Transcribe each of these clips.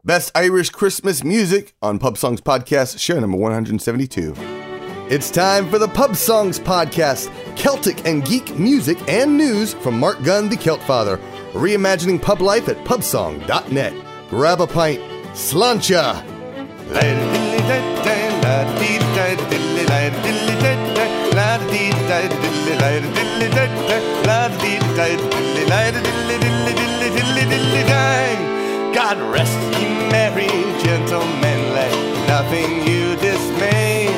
Best Irish Christmas Music on Pub Songs Podcast, show number 172. It's time for the Pub Songs Podcast, Celtic and geek music and news from Mark Gunn, the Celt Father, reimagining pub life at pubsong.net. Grab a pint, sláinte! God rest ye merry gentlemen, let nothing you dismay.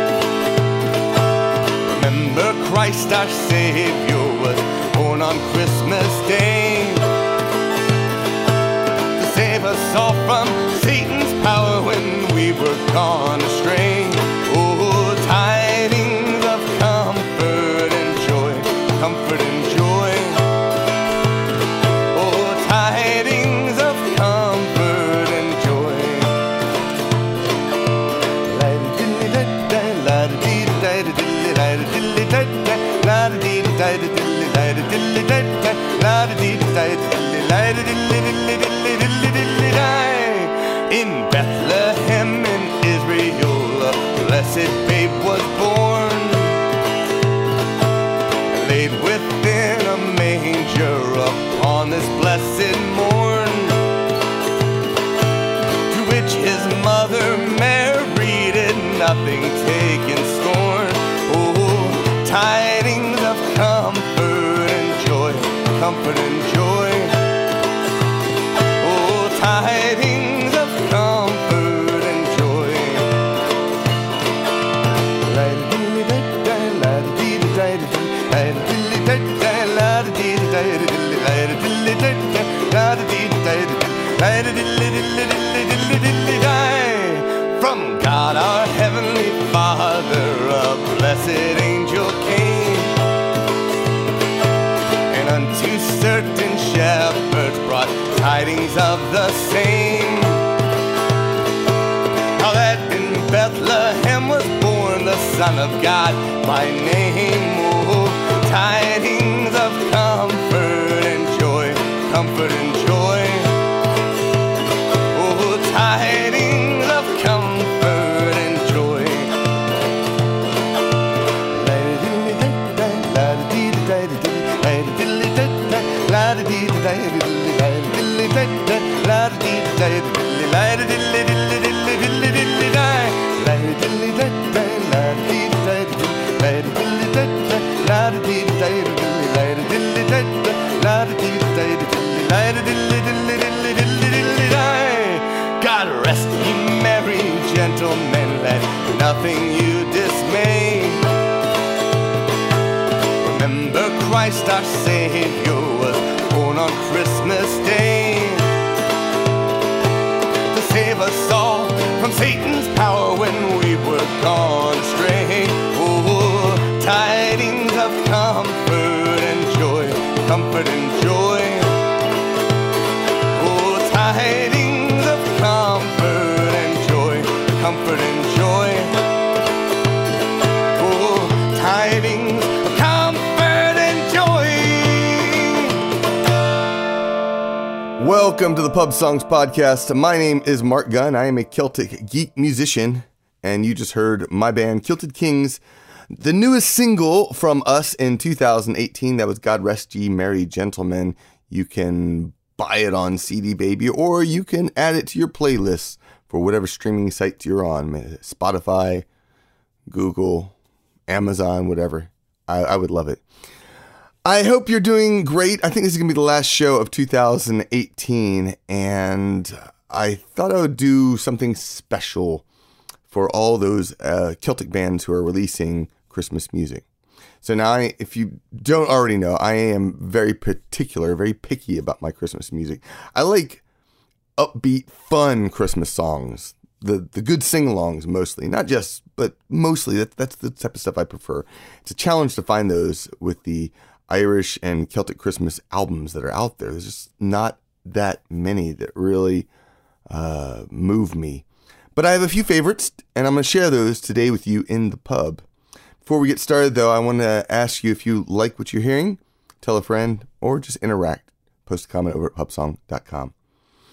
Remember Christ our Savior was born on Christmas Day to save us all from Satan's power when we were gone astray. Oh, tidings of comfort and joy, comfort and joy. Oh, tidings of comfort and joy. In Bethlehem in Israel, a blessed babe was born, laid within a manger upon this blessed morn, to which his mother Mary did nothing take in scorn. Oh, tidings of comfort and joy, comfort and joy. Oh, tidings of comfort and joy. From God our Heavenly Father, a blessed angel came, and unto certain shepherds brought tidings of the same, how that in Bethlehem was born the Son of God by name. Oh, tidings of comfort and joy, comfort and joy. Oh, tidings of comfort and joy. God rest ye merry gentlemen, let nothing you dismay. Remember Christ our Savior was born on Christmas Day to save us all from Satan's power when we were gone astray. Oh, tidings of comfort and joy, comfort and joy. Oh, tidings of comfort and joy, comfort and joy. Oh, tidings of comfort and joy. Welcome to the Pub Songs Podcast. My name is Mark Gunn. I am a Celtic geek musician, and you just heard my band, Kilted Kings, the newest single from us in 2018. That was God Rest Ye Merry Gentlemen. You can buy it on CD Baby, or you can add it to your playlist for whatever streaming site you're on. Spotify, Google, Amazon, whatever. I would love it. I hope you're doing great. I think this is going to be the last show of 2018, and I thought I would do something special for all those Celtic bands who are releasing Christmas music. So now, if you don't already know, I am very particular, very picky about my Christmas music. I like upbeat, fun Christmas songs, the good sing-alongs mostly, not just, but mostly. That's the type of stuff I prefer. It's a challenge to find those with the Irish and Celtic Christmas albums that are out there. There's just not that many that really move me. But I have a few favorites, and I'm going to share those today with you in the pub. Before we get started, though, I want to ask you if you like what you're hearing, tell a friend, or just interact. Post a comment over at pubsong.com.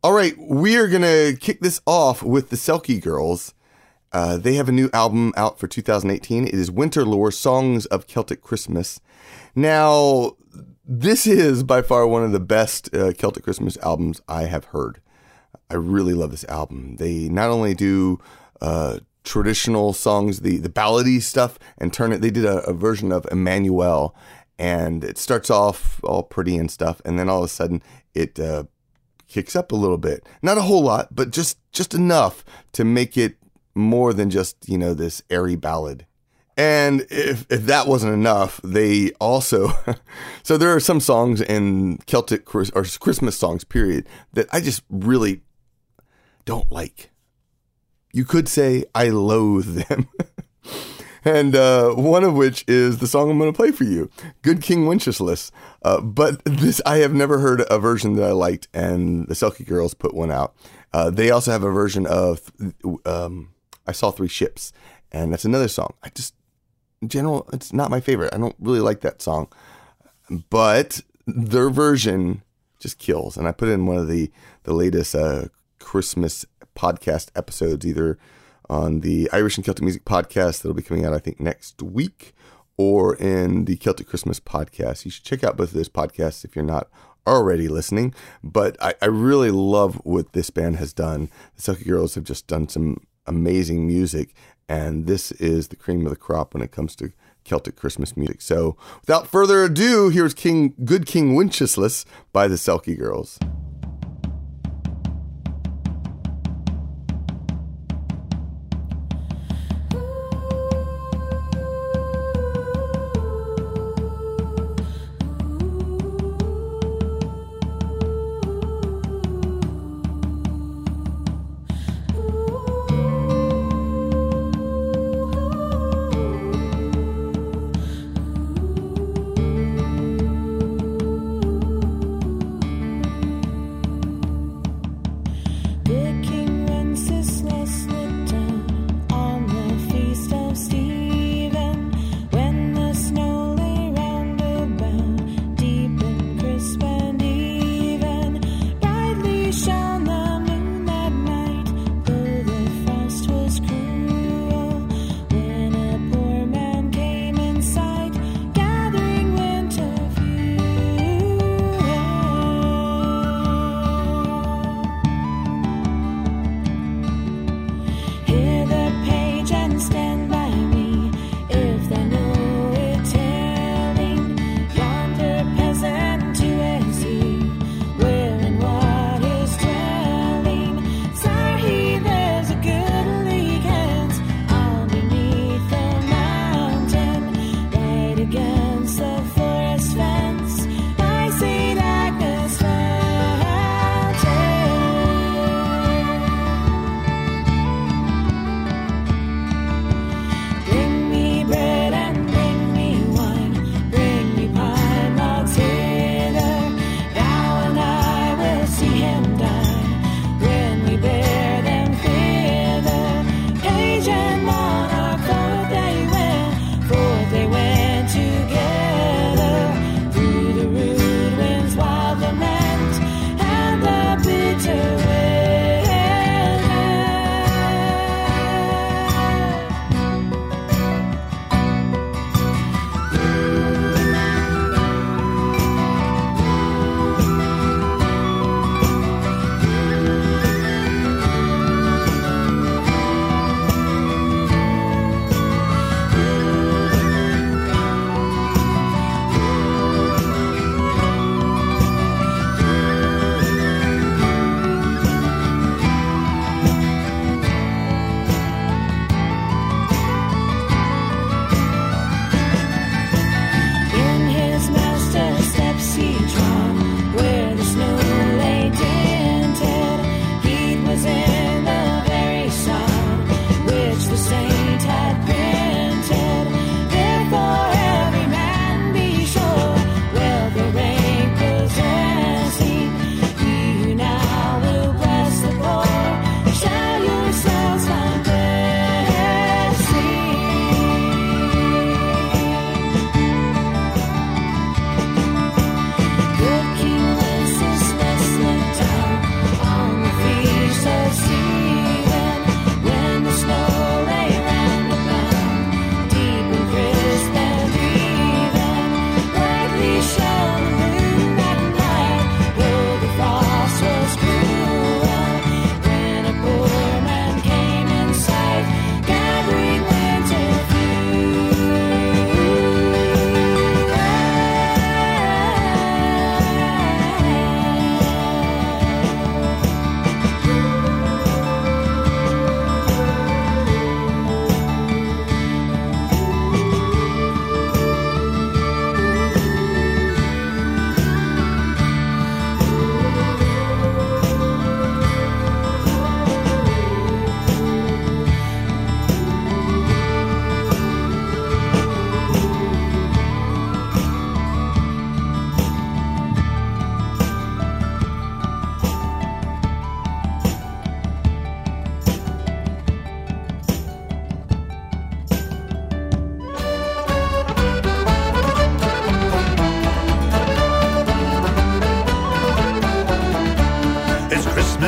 All right, we are going to kick this off with the Selkie Girls. They have a new album out for 2018. It is Winter Lore, Songs of Celtic Christmas. Now, this is by far one of the best Celtic Christmas albums I have heard. I really love this album. They not only do traditional songs, the ballady stuff, and they did a version of Emmanuel, and it starts off all pretty and stuff, and then all of a sudden it kicks up a little bit. Not a whole lot, but just enough to make it more than just, this airy ballad. And if that wasn't enough, they also, so there are some songs in Celtic or Christmas songs, period, that I just really don't like. You could say I loathe them. And one of which is the song I'm going to play for you, Good King Wenceslas. But I have never heard a version that I liked, and the Selkie Girls put one out. They also have a version of I Saw Three Ships, and that's another song. In general, it's not my favorite. I don't really like that song. But their version just kills. And I put it in one of the latest Christmas podcast episodes, either on the Irish and Celtic Music podcast that'll be coming out, I think, next week, or in the Celtic Christmas podcast. You should check out both of those podcasts if you're not already listening. But I really love what this band has done. The Selkie Girls have just done some amazing music, and this is the cream of the crop when it comes to Celtic Christmas music. So without further ado, here's Good King Wenceslas by the Selkie Girls.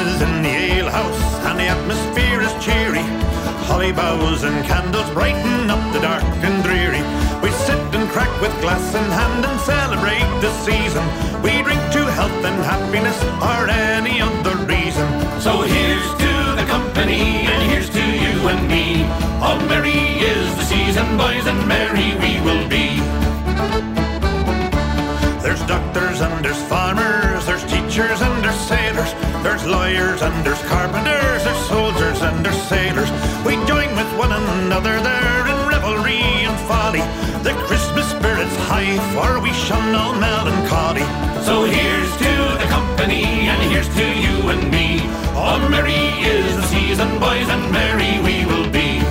is in the alehouse, and the atmosphere is cheery. Holly boughs and candles brighten up the dark and dreary. We sit and crack with glass in hand and celebrate the season. We drink to health and happiness or any other reason. So here's to the company, and here's to you and me. Oh, merry is the season, boys, and merry we will be. There's doctors and there's farmers, there's teachers and there's sailors, there's lawyers and there's carpenters, there's soldiers and there's sailors. We join with one another there in revelry and folly. The Christmas spirit's high, for we shun all melancholy. So here's to the company, and here's to you and me. Oh, merry is the season, boys, and merry we will be.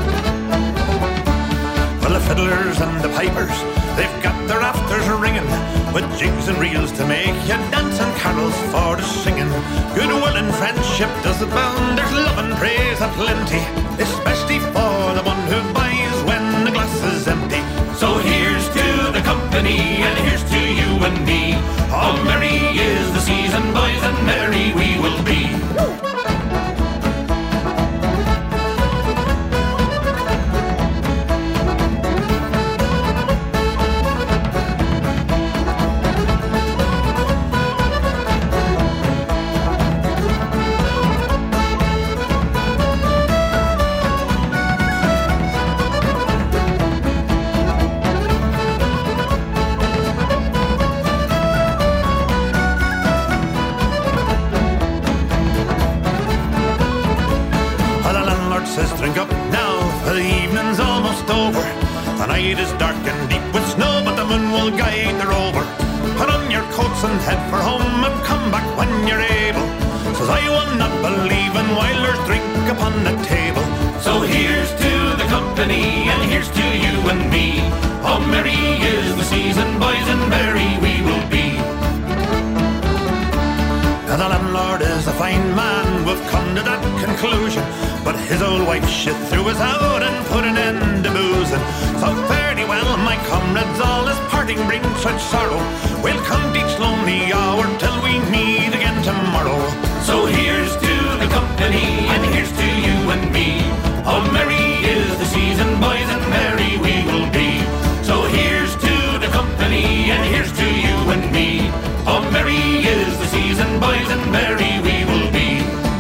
Well, the fiddlers and the pipers, they've got their afters ringing, with jigs and reels to make you dance and carols for the singing. Goodwill and friendship does abound, there's love and praise aplenty, especially for the one who buys when the glass is empty. So here's to the company, and here's to you and me. Oh, merry is the season, boys, and merry we will be. Says drink up now, for the evening's almost over. The night is dark and deep with snow, but the moon will guide the rover. Put on your coats and head for home, and come back when you're able. Says I will not believe in while there's drink upon the table. So here's to the company, and here's to you and me. Oh, merry is the season, boys, and merry we will be. Now the landlord is a fine man, we've come to that conclusion, but his old wife she threw us out and put an end to boozing. So fare thee well, my comrades, all as parting brings such sorrow. We'll come to each lonely hour till we meet again tomorrow. So here's to the company, and here's to you and me. Oh, merry is the season, boys, and merry we will be. So here's to the company, and here's to you and me. Oh, merry is the season, boys, and merry we will be.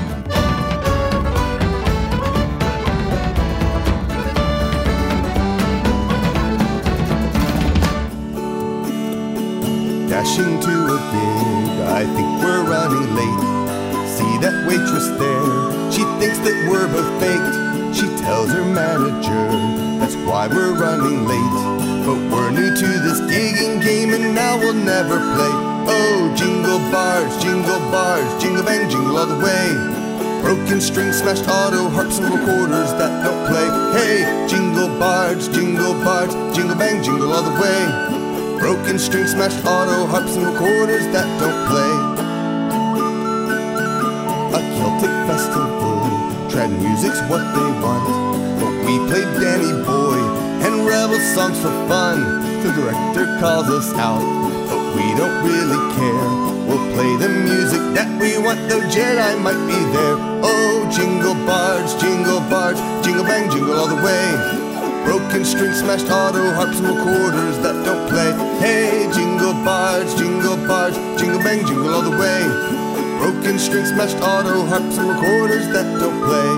Dashing to a gig, I think we're running late. See that waitress there, she thinks that we're both faked. She tells her manager, that's why we're running late. But we're new to this gigging game and now we'll never play. Oh, jingle bars, jingle bang, jingle all the way. Broken strings, smashed auto, harps and recorders that don't play. Hey, jingle bars, jingle bang, jingle all the way. Broken strings, smashed auto, harps and recorders that don't play. A Celtic festival, trad music's what they want, but we played Danny Boy and rebel songs for fun. The director calls us out, but we don't really care. We'll play the music that we want, though Jedi might be there. Oh, jingle bars, jingle bang, jingle all the way. Broken strings, smashed auto, harps and recorders that don't play. Hey, jingle bars, jingle bang, jingle all the way. Broken strings, smashed auto, harps and recorders that don't play.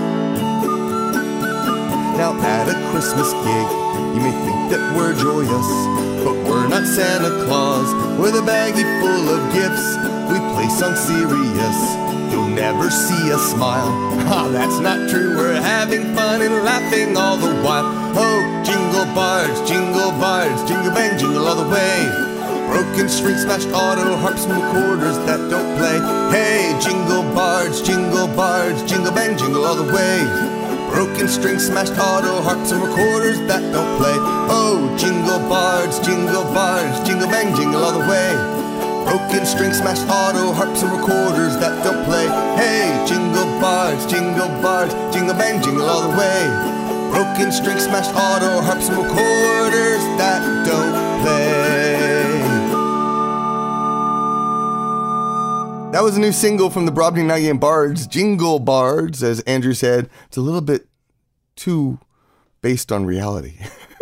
Now at a Christmas gig, you may think that we're joyous, but we're not Santa Claus with a baggie full of gifts. We play songs serious, you'll never see us smile. Ah, that's not true, we're having fun and laughing all the while. Oh, jingle bars, jingle bang, jingle all the way. Broken strings, smashed auto, harps and recorders that don't play. Hey, jingle bars, jingle bang, jingle all the way. Broken strings, smashed auto, harps and recorders that don't play. Oh, jingle bars, jingle bang, jingle all the way. Broken strings, smashed auto, harps and recorders that don't play. Hey, jingle bars, jingle bang, jingle all the way. Broken strings, smashed auto, harps and recorders that don't play. That was a new single from the Brobdingnagian Bards, Jingle Bards, as Andrew said. It's a little bit too based on reality.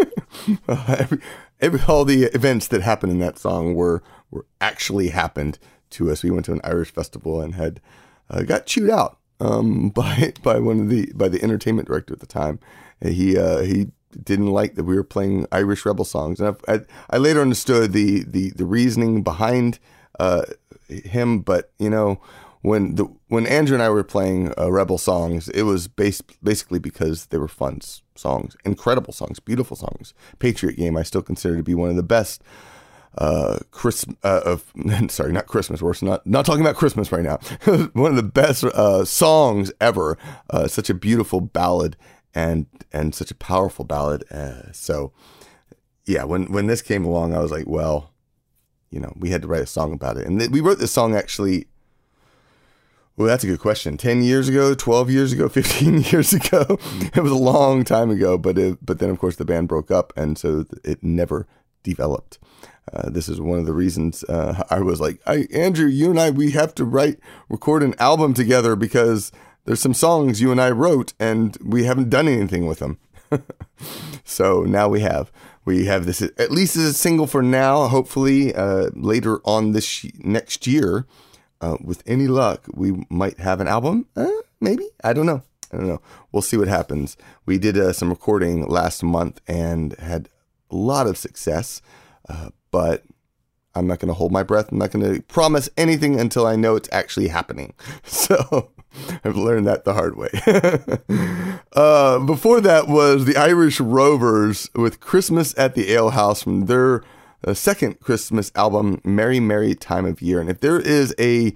All the events that happened in that song were actually happened to us. We went to an Irish festival and had got chewed out by the entertainment director at the time. He didn't like that we were playing Irish rebel songs, and I later understood the reasoning behind him. But you know, when Andrew and I were playing rebel songs, it was basically because they were fun songs, incredible songs, beautiful songs. Patriot Game I still consider to be one of the best not Christmas. We're not talking about Christmas right now. One of the best songs ever. Such a beautiful ballad and such a powerful ballad. So yeah, when this came along, I was like, well, you know, we had to write a song about it. And we wrote this song actually, well, that's a good question. 10 years ago, 12 years ago, 15 years ago. It was a long time ago, but then, of course, the band broke up, and so it never developed. This is one of the reasons I was like, Andrew, you and I, we have to record an album together because there's some songs you and I wrote, and we haven't done anything with them. So now we have this, at least as a single for now. Hopefully later on this next year, with any luck, we might have an album. Maybe. I don't know. We'll see what happens. We did some recording last month and had a lot of success, but I'm not going to hold my breath. I'm not going to promise anything until I know it's actually happening. So I've learned that the hard way. Before that was the Irish Rovers with Christmas at the Ale House from their second Christmas album, Merry, Merry Time of Year. And if there is a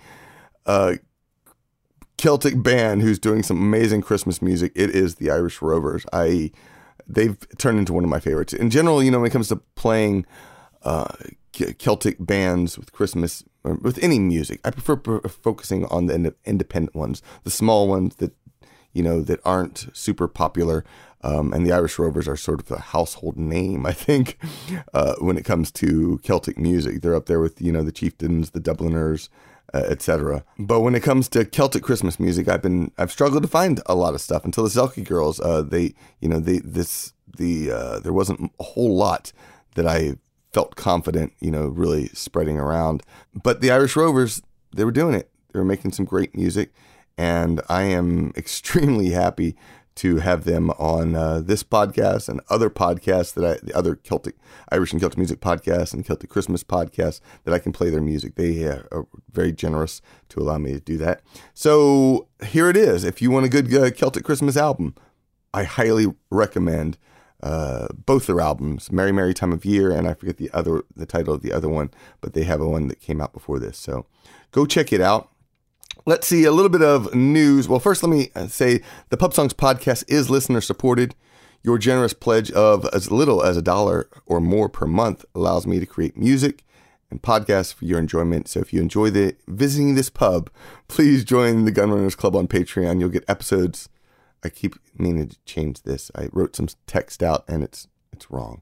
Celtic band who's doing some amazing Christmas music, it is the Irish Rovers. They've turned into one of my favorites. In general, you know, when it comes to playing Celtic bands with Christmas, or with any music, I prefer focusing on the independent ones, the small ones that, you know, that aren't super popular. And the Irish Rovers are sort of a household name, I think, when it comes to Celtic music. They're up there with, you know, the Chieftains, the Dubliners, etc. But when it comes to Celtic Christmas music, I've struggled to find a lot of stuff until the Selkie Girls. There wasn't a whole lot that I felt confident, you know, really spreading around. But the Irish Rovers, they were doing it. They were making some great music, and I am extremely happy to have them on this podcast and other podcasts the other Irish and Celtic music podcasts and Celtic Christmas podcasts, that I can play their music. They are very generous to allow me to do that. So here it is. If you want a good Celtic Christmas album, I highly recommend both their albums, Merry, Merry Time of Year, and I forget the title of the other one, but they have a one that came out before this. So go check it out. Let's see a little bit of news. Well, first, let me say the Pub Songs podcast is listener supported. Your generous pledge of as little as $1 or more per month allows me to create music and podcasts for your enjoyment. So if you enjoy visiting this pub, please join the Gunrunners Club on Patreon. You'll get episodes. I keep meaning to change this. I wrote some text out and it's wrong.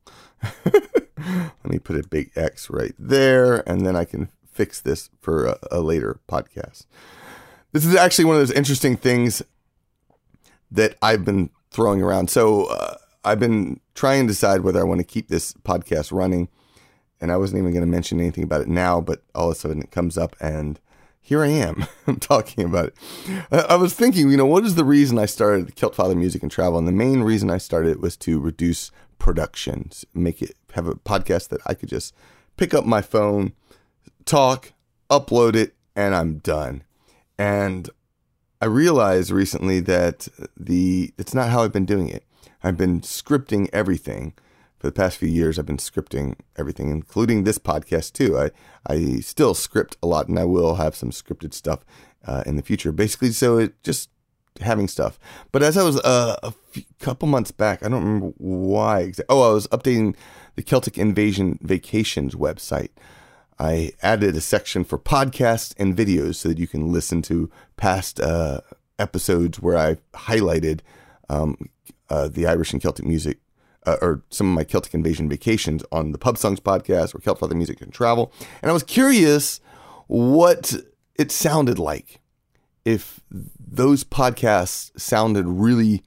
Let me put a big X right there, and then I can fix this for a later podcast. This is actually one of those interesting things that I've been throwing around. So I've been trying to decide whether I want to keep this podcast running, and I wasn't even going to mention anything about it now, but all of a sudden it comes up, and here I am. I'm talking about it. I was thinking, you know, what is the reason I started Celt Father Music and Travel? And the main reason I started it was to reduce productions, have a podcast that I could just pick up my phone, talk, upload it, and I'm done. And I realized recently that it's not how I've been doing it. I've been scripting everything. For the past few years, I've been scripting everything, including this podcast too. I still script a lot, and I will have some scripted stuff in the future. Basically, so it just having stuff. But as I was couple months back, I don't remember why. I was updating the Celtic Invasion Vacations website. I added a section for podcasts and videos so that you can listen to past episodes where I highlighted the Irish and Celtic music, or some of my Celtic Invasion Vacations on the Pub Songs podcast or Celt Father Music and Travel. And I was curious what it sounded like, if those podcasts sounded really,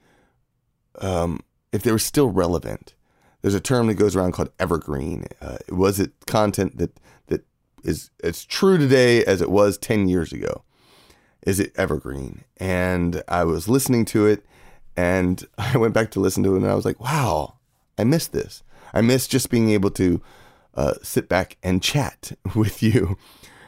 if they were still relevant. There's a term that goes around called evergreen. Was it content that is as true today as it was 10 years ago? Is it evergreen? And I was listening to it, and I went back to listen to it, and I was like, wow, I missed this. I miss just being able to sit back and chat with you.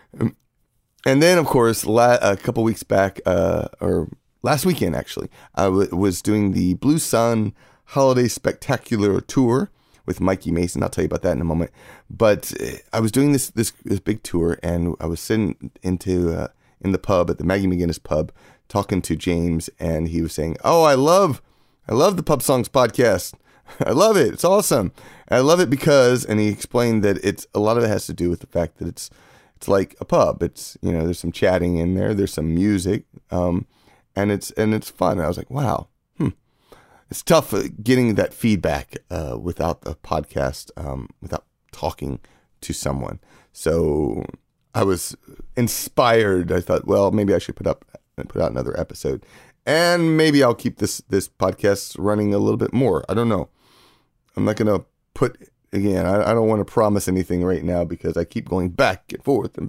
And then, of course, a couple weeks back, or last weekend, actually, I was doing the Blue Sun Holiday Spectacular Tour with Mikey Mason. I'll tell you about that in a moment. But I was doing this big tour, and I was sitting in the pub at the Maggie McGinnis pub talking to James, and he was saying, "Oh, I love the Pub Songs podcast. I love it. It's awesome. And I love it because," and he explained that a lot of it has to do with the fact that it's like a pub. It's, there's some chatting in there, there's some music, and it's fun. And I was like, wow. It's tough getting that feedback without the podcast, without talking to someone. So I was inspired. I thought, well, maybe I should put out another episode, and maybe I'll keep this podcast running a little bit more. I don't know. I'm not going to put, again, I don't want to promise anything right now because I keep going back and forth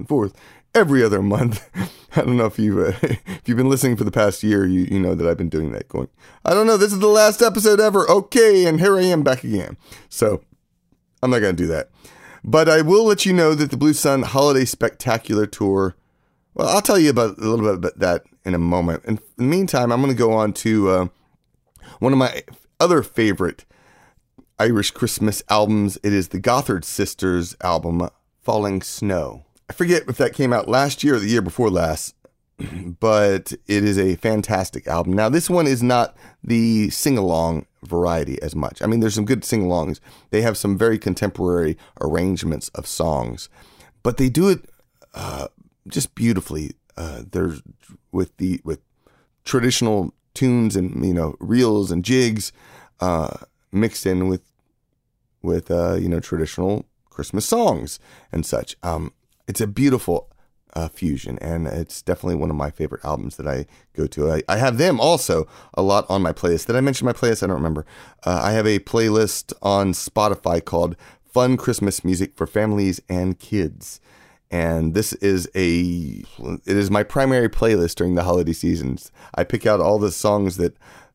every other month. I don't know if you've been listening for the past year, you know that I've been doing that, going, I don't know, this is the last episode ever. Okay, and here I am back again. So I'm not going to do that. But I will let you know that the Blue Sun Holiday Spectacular Tour, well, I'll tell you a little bit about that in a moment. In the meantime, I'm going to go on to one of my other favorite Irish Christmas albums. It is the Gothard Sisters album, Falling Snow. I forget if that came out last year or the year before last, but it is a fantastic album. Now, this one is not the sing-along variety as much. I mean, there's some good sing-alongs. They have some very contemporary arrangements of songs, but they do it just beautifully. There's with traditional tunes and reels and jigs mixed in with traditional Christmas songs and such. It's a beautiful fusion, and it's definitely one of my favorite albums that I go to. I have them also a lot on my playlist. Did I mention my playlist? I don't remember. I have a playlist on Spotify called Fun Christmas Music for Families and Kids. And this is it is my primary playlist during the holiday seasons. I pick out all the songs that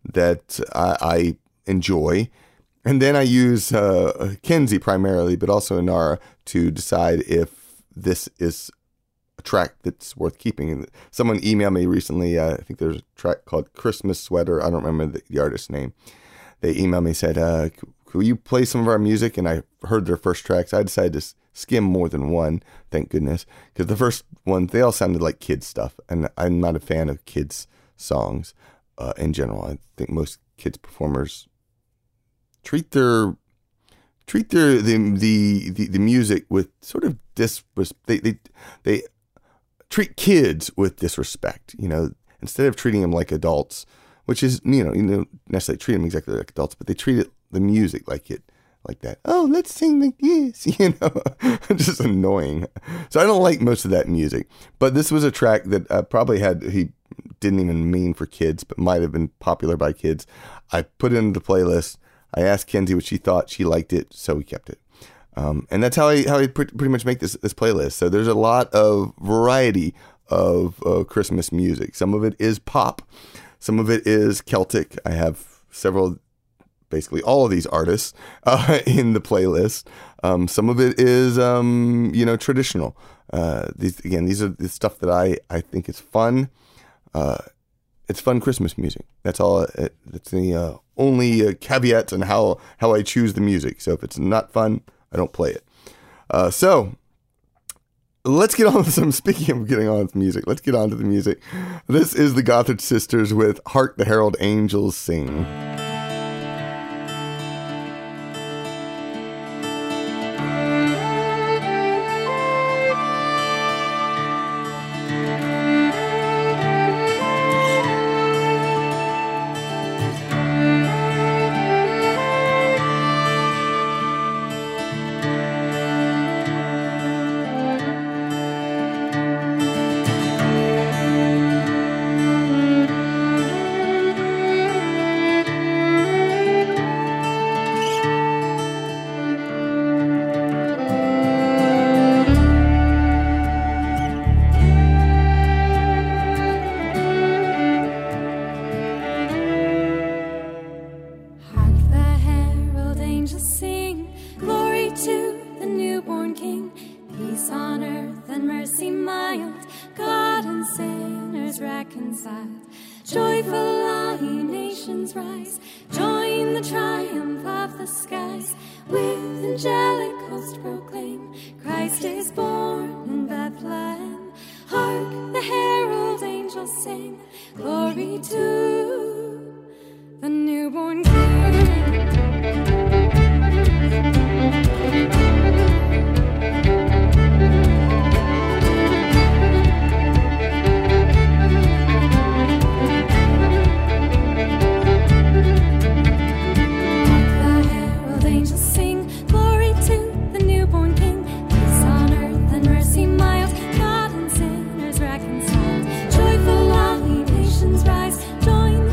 I enjoy, and then I use Kenzie primarily, but also Inara, to decide if this is a track that's worth keeping. Someone emailed me recently. I think there's a track called Christmas Sweater. I don't remember the artist's name. They emailed me and said, could you play some of our music? And I heard their first tracks. I decided to skim more than one, thank goodness, because the first one, they all sounded like kids stuff, and I'm not a fan of kids songs in general. I think most kids performers treat the music with sort of they treat kids with disrespect, instead of treating them like adults, which is, necessarily treat them exactly like adults, but they treat the music like that. Oh, let's sing like this, just annoying. So I don't like most of that music, but this was a track that probably he didn't even mean for kids, but might have been popular by kids. I put it into the playlist. I asked Kenzie what she thought. She liked it, so we kept it. And that's how I pretty much make this playlist. So there's a lot of variety of Christmas music. Some of it is pop. Some of it is Celtic. I have basically all of these artists in the playlist. Some of it is, traditional. These are the stuff that I think is fun. It's fun Christmas music. That's all. That's the only caveat on how I choose the music. So if it's not fun, I don't play it. So let's get on with speaking of getting on with music, let's get on to the music. This is the Gothard Sisters with Hark the Herald Angels Sing. Joyful all ye nations rise, join the triumph of the skies. With angelic host proclaim, Christ is born in Bethlehem. Hark, the herald angels sing, glory to the newborn King. Join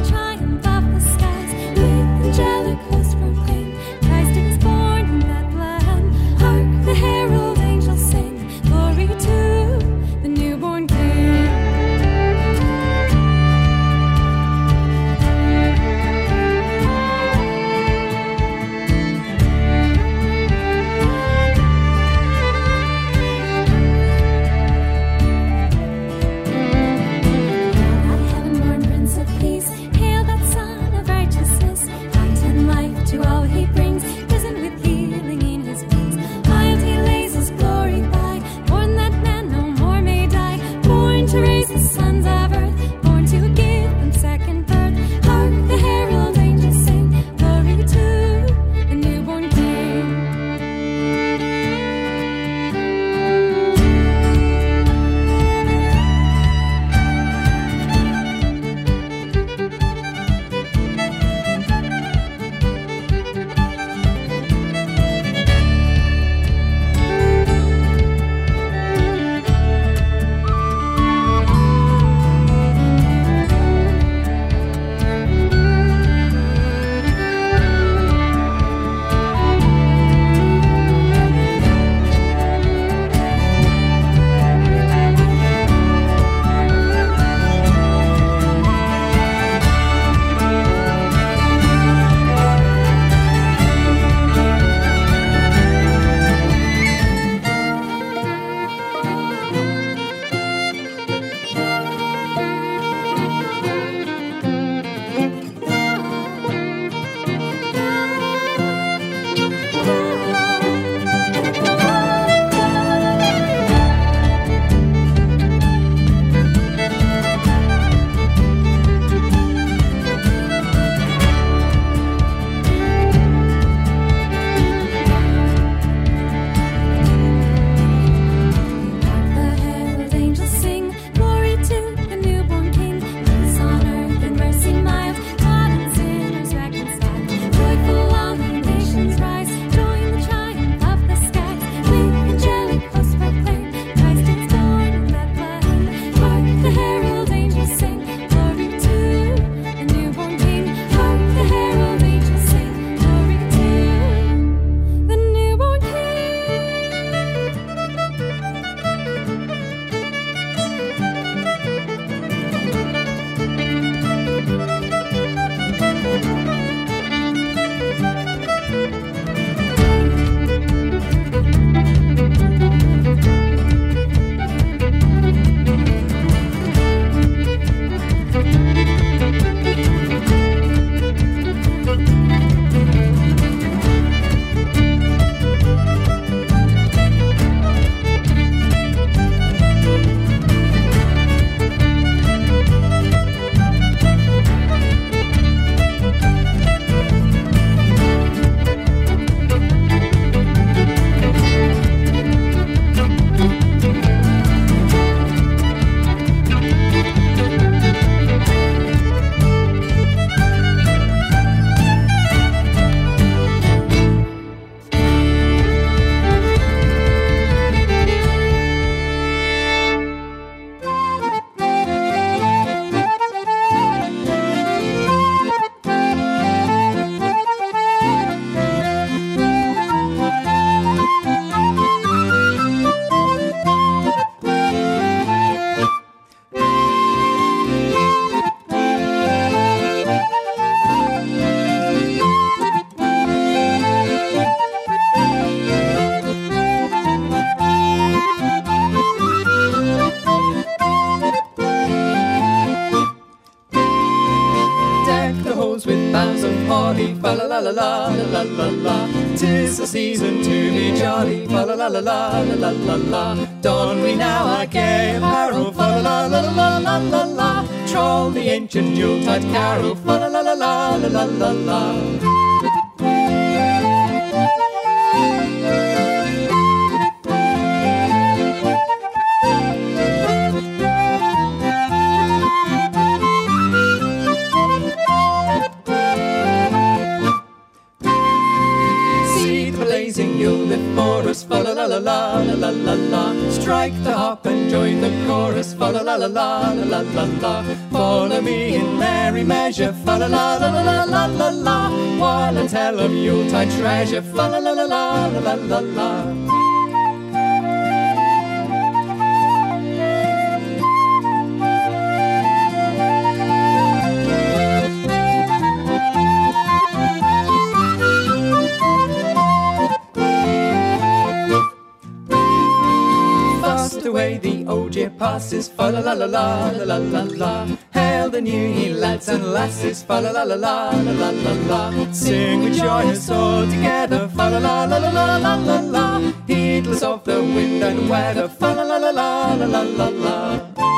the halls with boughs of holly, fa la la la la la la la. 'Tis the season to be jolly, fa la la la la la la la. Don we now our gay apparel, fa la la la la la la la. Troll the ancient Yuletide carol, fa la la la la la la la. You'll live for us, fa la la la la la la la. Strike the harp and join the chorus, fa la la la la la la la. Follow me in merry measure, fa la la la la la la la. While I tell of Yuletide treasure, fa la la la la la la la. Away the old year passes, fa la la la la la la la. Hail the new year, lads and lasses, fa la la la la la la la. Sing with joyous all together, fa la la la la la la la. Heedless of the wind and weather, fa la la la la la la la.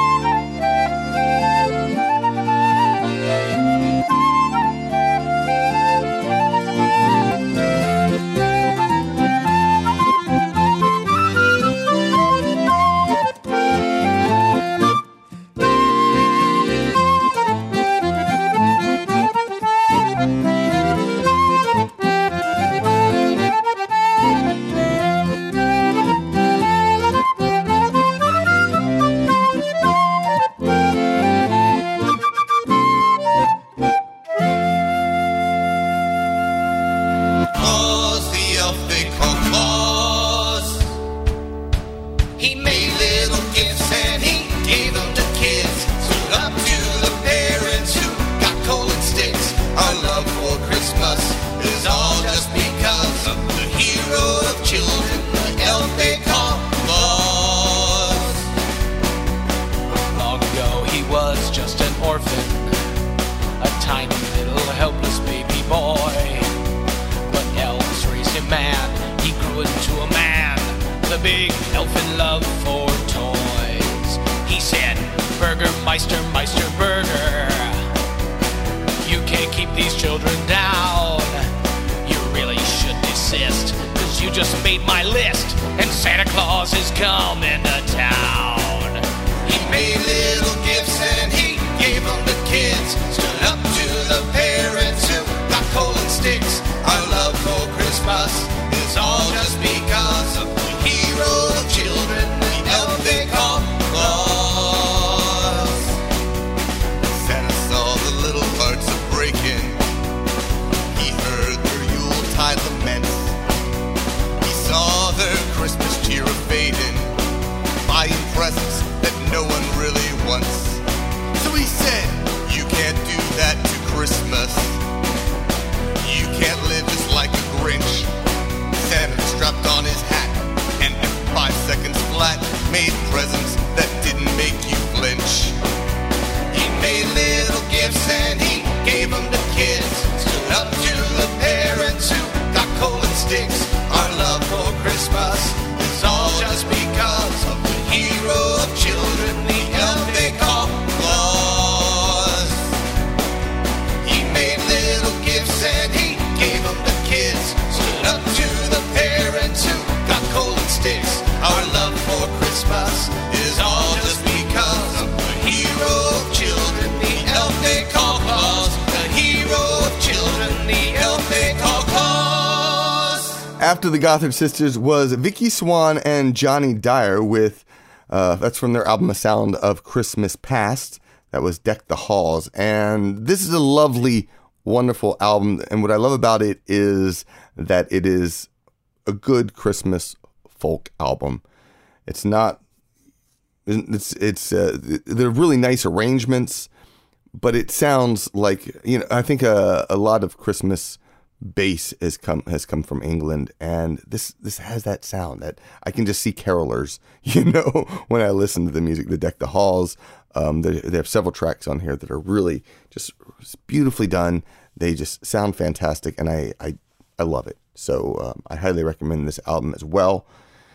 After the Gothard Sisters was Vicky Swan and Johnny Dyer with, that's from their album A Sound of Christmas Past. That was Deck the Halls. And this is a lovely, wonderful album. And what I love about it is that it is a good Christmas folk album. It's not, they're really nice arrangements, but it sounds like, I think a lot of Christmas bass has come from England, and this has that sound that I can just see carolers, when I listen to the music. The Deck the Halls, they have several tracks on here that are really just beautifully done. They just sound fantastic, and I love it. So I highly recommend this album as well.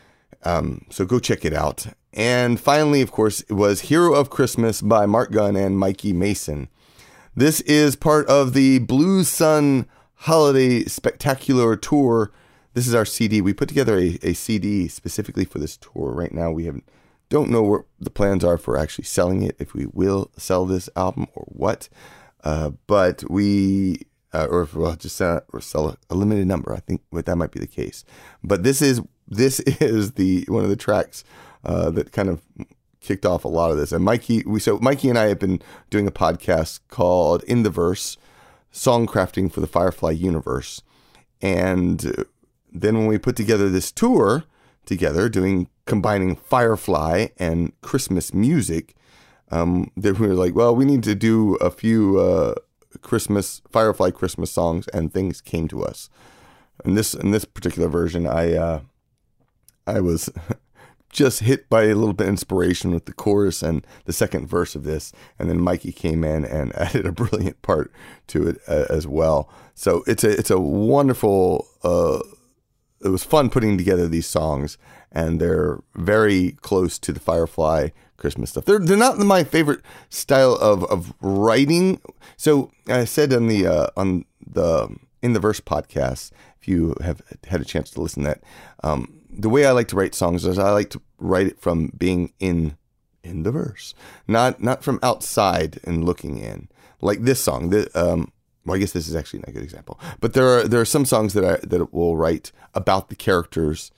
So go check it out. And finally, of course, it was Hero of Christmas by Mark Gunn and Mikey Mason. This is part of the Blue Sun Holiday Spectacular Tour. This is our CD. We put together a CD specifically for this tour. Right now, we don't know what the plans are for actually selling it, if we will sell this album or what. But we, or if we'll just sell a limited number. I think that might be the case. But this is the one of the tracks that kind of kicked off a lot of this. And Mikey and I have been doing a podcast called In the Verse, Songcrafting for the Firefly Universe. And then when we put together this tour together, combining Firefly and Christmas music, then we were like, well, we need to do a few Firefly Christmas songs, and things came to us. In this particular version, I was just hit by a little bit of inspiration with the chorus and the second verse of this, and then Mikey came in and added a brilliant part to it as well. So it's a wonderful. It was fun putting together these songs, and they're very close to the Firefly Christmas stuff. They're not my favorite style of writing. So I said in the In the Verse podcast, if you have had a chance to listen to that, the way I like to write songs is I like to write it from being in the verse, not from outside and looking in. Like this song, well, I guess this is actually not a good example, but there are some songs that will write about the characters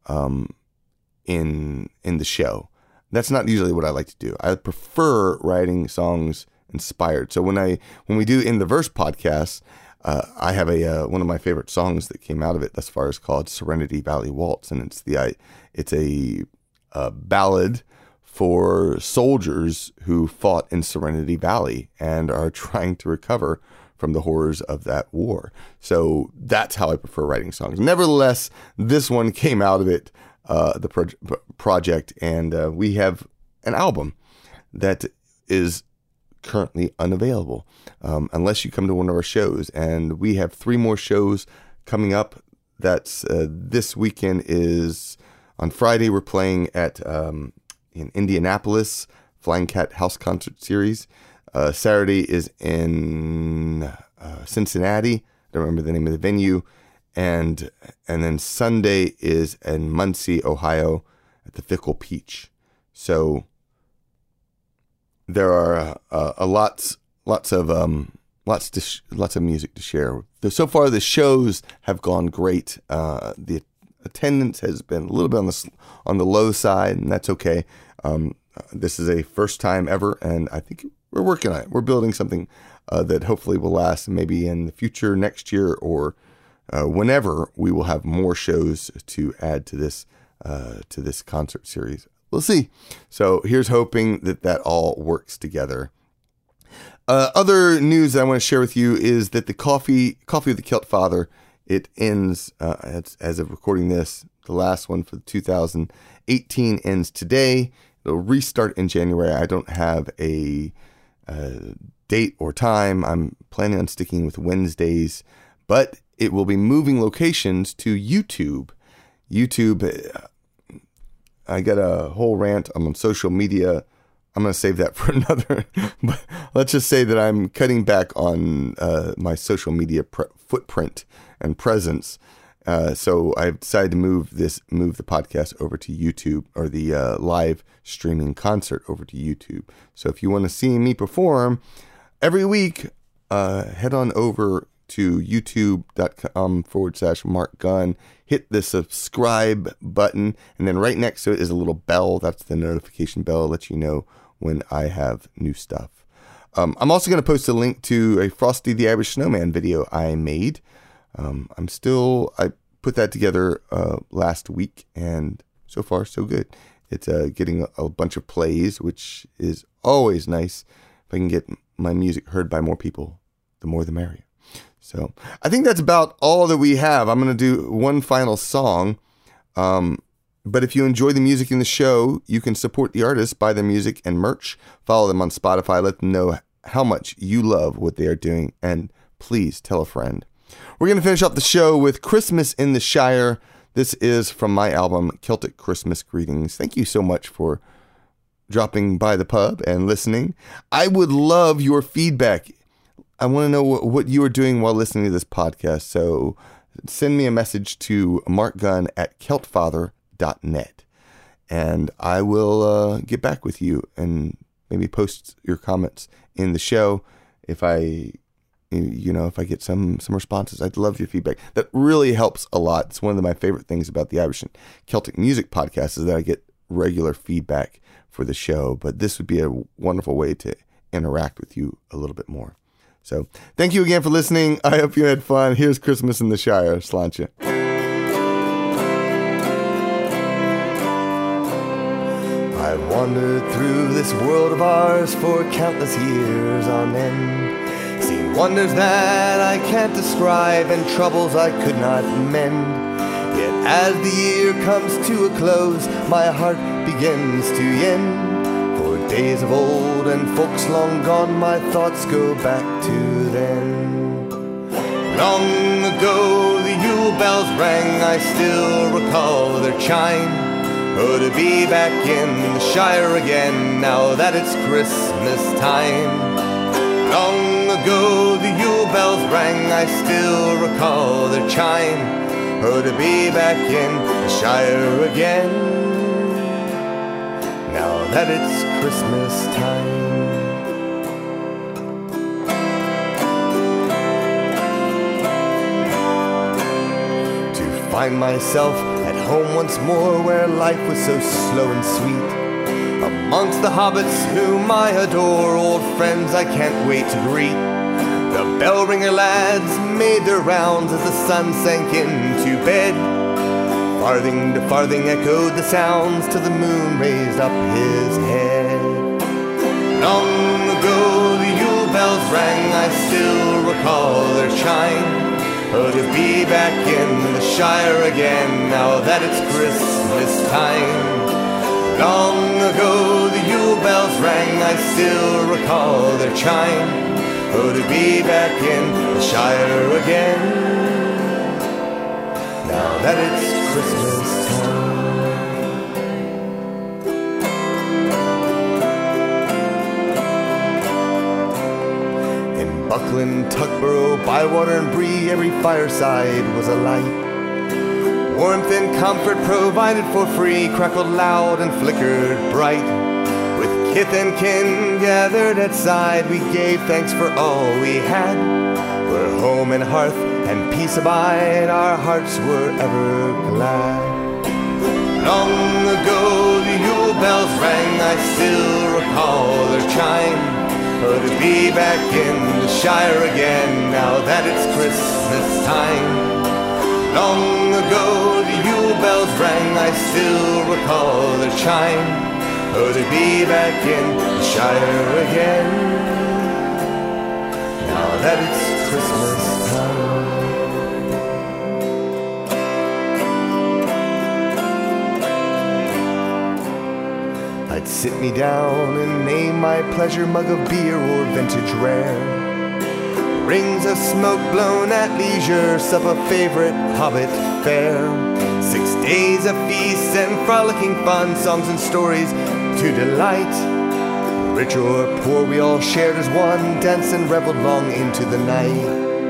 in the show. That's not usually what I like to do. I prefer writing songs inspired. So when we do In the Verse podcast, I have one of my favorite songs that came out of it thus far is called Serenity Valley Waltz, and it's a ballad for soldiers who fought in Serenity Valley and are trying to recover from the horrors of that war. So that's how I prefer writing songs. Nevertheless, this one came out of it, the project, and we have an album that is currently unavailable unless you come to one of our shows, and we have 3 more shows coming up. That's this weekend is on Friday. We're playing at in Indianapolis, Flying Cat House Concert Series. Saturday is in Cincinnati. I don't remember the name of the venue, and then Sunday is in Muncie, Ohio, at the Fickle Peach. So there are lots of music to share. So far, the shows have gone great. The attendance has been a little bit on the low side, and that's okay. This is a first time ever, and I think we're working on it. We're building something that hopefully will last. Maybe in the future, next year, or whenever, we will have more shows to add to this concert series. We'll see. So here's hoping that all works together. Other news that I want to share with you is that the Coffee of the Celt Father, it ends, as of recording this, the last one for 2018 ends today. It'll restart in January. I don't have a date or time. I'm planning on sticking with Wednesdays, but it will be moving locations to YouTube. I got a whole rant on social media. I'm going to save that for another. But let's just say that I'm cutting back on my social media footprint and presence. So I've decided to move the podcast over to YouTube, or the live streaming concert over to YouTube. So if you want to see me perform every week, head on over to youtube.com/Mark Gunn. Hit the subscribe button, and then right next to it is a little bell. That's the notification bell. Let you know when I have new stuff. I'm also going to post a link to a Frosty the Irish Snowman video I made. I put that together last week, and so far so good. It's getting a bunch of plays, which is always nice. If I can get my music heard by more people, the more the merrier. So I think that's about all that we have. I'm going to do one final song. But if you enjoy the music in the show, you can support the artists, buy their music and merch, follow them on Spotify, let them know how much you love what they are doing, and please tell a friend. We're going to finish off the show with Christmas in the Shire. This is from my album, Celtic Christmas Greetings. Thank you so much for dropping by the pub and listening. I would love your feedback. I want to know what you are doing while listening to this podcast. So send me a message to markgunn@celtfather.net, and I will get back with you and maybe post your comments in the show if I get some responses. I'd love your feedback. That really helps a lot. It's one of my favorite things about the Irish and Celtic Music Podcast is that I get regular feedback for the show, but this would be a wonderful way to interact with you a little bit more. So thank you again for listening. I hope you had fun. Here's Christmas in the Shire. Sláinte. I wandered through this world of ours for countless years on end, seen wonders that I can't describe and troubles I could not mend. Yet as the year comes to a close, my heart begins to yen. For days of old and folks long gone, my thoughts go back to then. Long ago the Yule bells rang, I still recall their chime. Oh, to be back in the Shire again, now that it's Christmas time. Long ago the Yule bells rang, I still recall their chime. Oh, to be back in the Shire again, now that it's Christmas time. To find myself at home once more, where life was so slow and sweet, amongst the hobbits whom I adore, old friends I can't wait to greet. The bell ringer lads made their rounds as the sun sank into bed. Farthing to farthing echoed the sounds till the moon raised up his head. Long ago the Yule bells rang, I still recall their chime. Oh, to be back in the Shire again, now that it's Christmas time. Long ago the Yule bells rang, I still recall their chime. Oh, to be back in the Shire again, now that it's Christmas time. In Buckland, Tugborough, Bywater and Bree, every fireside was alight. Warmth and comfort provided for free crackled loud and flickered bright. With kith and kin gathered at side, we gave thanks for all we had. Where home and hearth and peace abide, our hearts were ever glad. Long ago the Yule bells rang, I still recall their chime. Oh, to be back in the Shire again, now that it's Christmas time. Long ago the Yule bells rang, I still recall their chime. Oh, to be back in the Shire again, now that it's Christmas time. I'd sit me down and name my pleasure mug of beer or vintage rare. Rings of smoke blown at leisure, sup a favorite hobbit fare. 6 days of feasts and frolicking fun, songs and stories to delight. Rich or poor, we all shared as one, danced and reveled long into the night.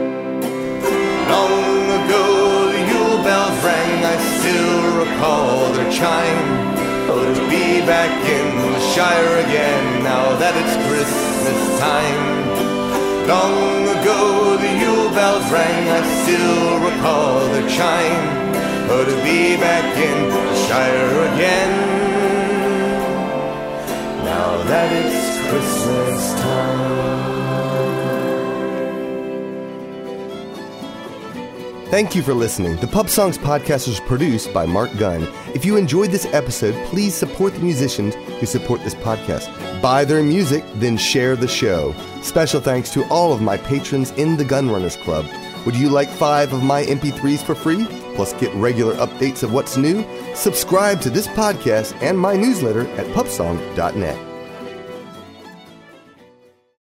Long ago the Yule bells rang, I still recall their chime. Oh, to be back in the Shire again, now that it's Christmas time. Long ago the Yule bells rang, I still recall their chime. Oh, to be back in the Shire again, now that it's Christmas time. Thank you for listening. The Pub Songs Podcast is produced by Mark Gunn. If you enjoyed this episode, please support the musicians who support this podcast. Buy their music, then share the show. Special thanks to all of my patrons in the Gunrunners Club. Would you like 5 of my MP3s for free? Plus get regular updates of what's new? Subscribe to this podcast and my newsletter at pubsong.net.